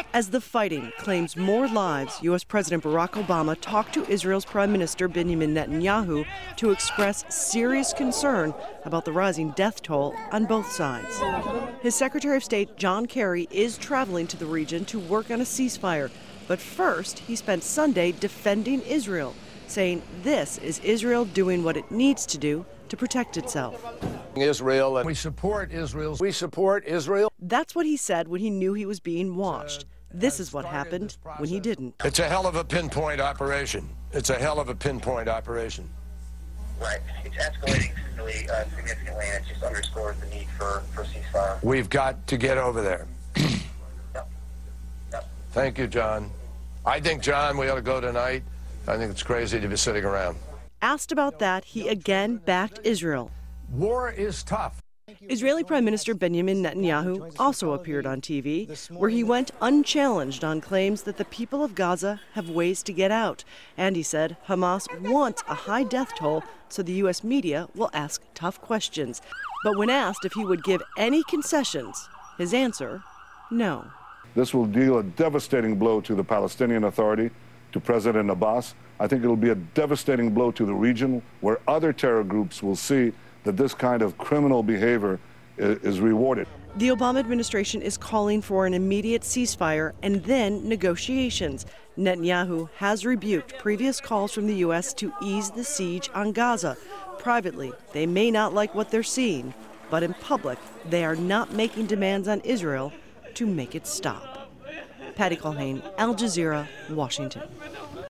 As the fighting claims more lives, U.S. President Barack Obama talked to Israel's Prime Minister Benjamin Netanyahu to express serious concern about the rising death toll on both sides. His Secretary of State, John Kerry, is traveling to the region to work on a ceasefire. But first, he spent Sunday defending Israel, saying this is Israel doing what it needs to do to protect itself. Israel, and we support Israel. We support Israel. That's what he said when he knew he was being watched. This is what happened when he didn't. It's a hell of a pinpoint operation. It's a hell of a pinpoint operation. Right. It's escalating significantly, and it just underscores the need for ceasefire. We've got to get over there. Yep. Thank you, John. I think, John, we ought to go tonight. I think it's crazy to be sitting around. Asked about that, he again backed Israel. War is tough. Israeli Prime Minister Benjamin Netanyahu also appeared on TV, where he went unchallenged on claims that the people of Gaza have ways to get out. And he said Hamas wants a high death toll, so the U.S. media will ask tough questions. But when asked if he would give any concessions, his answer, no. This will deal a devastating blow to the Palestinian Authority, to President Abbas. I think it will be a devastating blow to the region, where other terror groups will see that this kind of criminal behavior is rewarded. The Obama administration is calling for an immediate ceasefire and then negotiations. Netanyahu has rebuked previous calls from the U.S. to ease the siege on Gaza. Privately, they may not like what they're seeing, but in public, they are not making demands on Israel to make it stop. Patty Culhane, Al Jazeera, Washington.